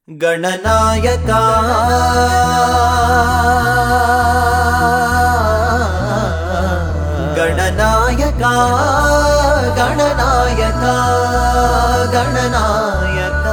गणनायका गणनायका गणनायका गणनायका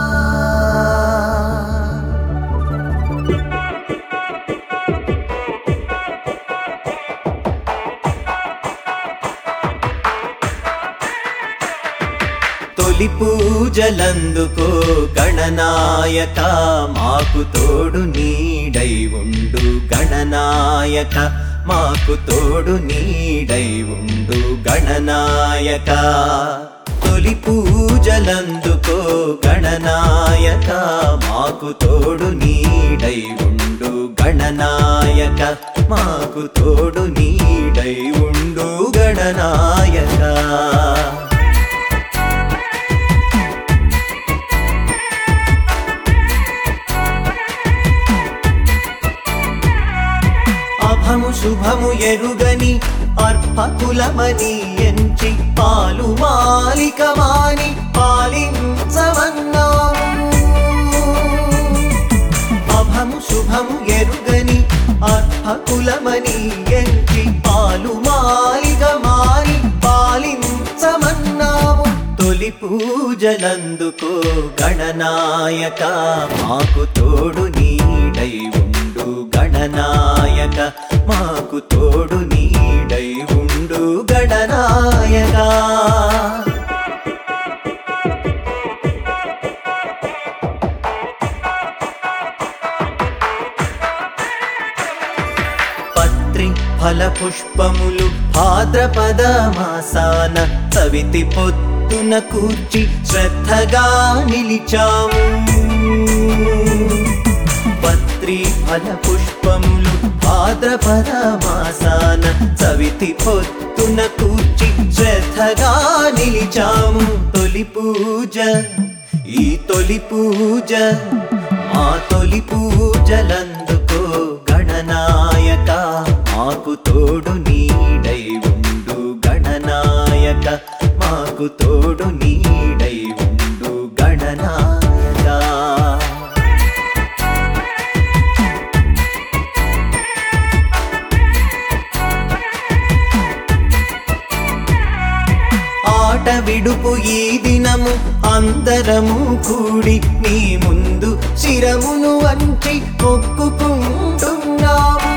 తొలి పూజలందుకో గణనాయక మాకు తోడు నీడై ఉండు గణనాయక మాకు తోడు నీడై ఉండు గణనాయక తొలి పూజలందుకో గణనాయక మాకు తోడు నీడై ఉండు గణనాయక మాకు తోడు నీడై ఉండు గణనాయక శుభము ఎరుగని అర్పకులమని ఎంచి పాలు మాలికమాని పాలించవన్నాము అభము శుభము ఎరుగని అర్పకులమని ఎంచి పాలు మాలికమాని పాలించమన్నాము తొలి పూజలందుకో గణనాయక మాకు తోడు నీడై ఉండు గణనాయక మాకు తోడు నీడై ఉండు గణనాయక పత్రి ఫల పుష్పములు భాద్రపద మాసాన సవితి పొద్దున కూర్చి శ్రద్ధగా నిలిచాము పత్రి ఫల పుష్పములు భాద్రపద మాసాన సవితి పొద్దున కూర్చి శ్రద్ధగా నిలిచాము తొలి పూజ ఈ తొలి పూజ మా తొలి పూజలందుకో గణనాయక మాకు తోడు నీడై ఉండు గణనాయక మాకు తోడు నీడై ఉండు గణనాయక ఆట విడుపు ఈ దినము అందరము కూడి నీ ముందు శిరమును వంచి మొక్కుకుంటున్నాము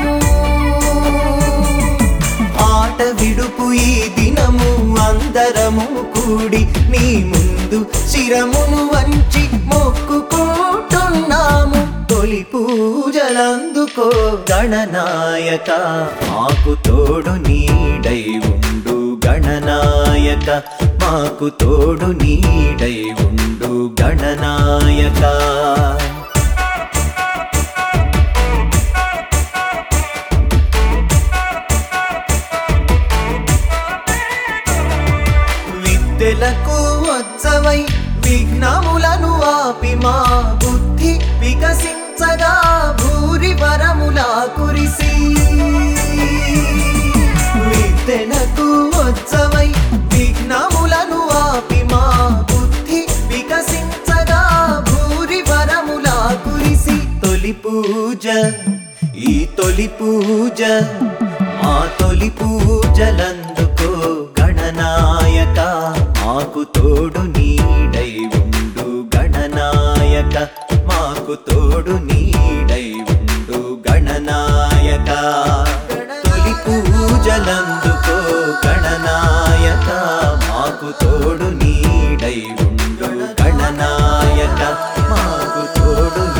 ఆట విడుపు ఈ దినము అందరము కూడి నీ ముందు శిరమును వంచి మొక్కుకుంటున్నాము తొలి పూజలందుకో గణనాయక మాకు తోడు నీడై ఉండు గణనాయక మాకు తోడు నీడై ఉండు గణనాయక విద్యలకు వచ్చవై విఘ్నములను ఆపి మా బుద్ధి వికసించగా భూరి వరములా కురిసి విద్యలకు వచ్చవై విఘ్నములను ఆపి మా బుద్ధి వికసించగా భూరి వరములా కురిసి తొలి పూజ ఈ తొలి పూజ మా తొలి పూజలందుకో గణనాయక మాకు తోడు నీడై ఉండు గణనాయక మాకు తోడు నీడై ఉండు గణనాయక తొలి పూజలందుకో గణనాయక మాకు తోడు నీడై ఉండు గణనాయక మాకు తోడు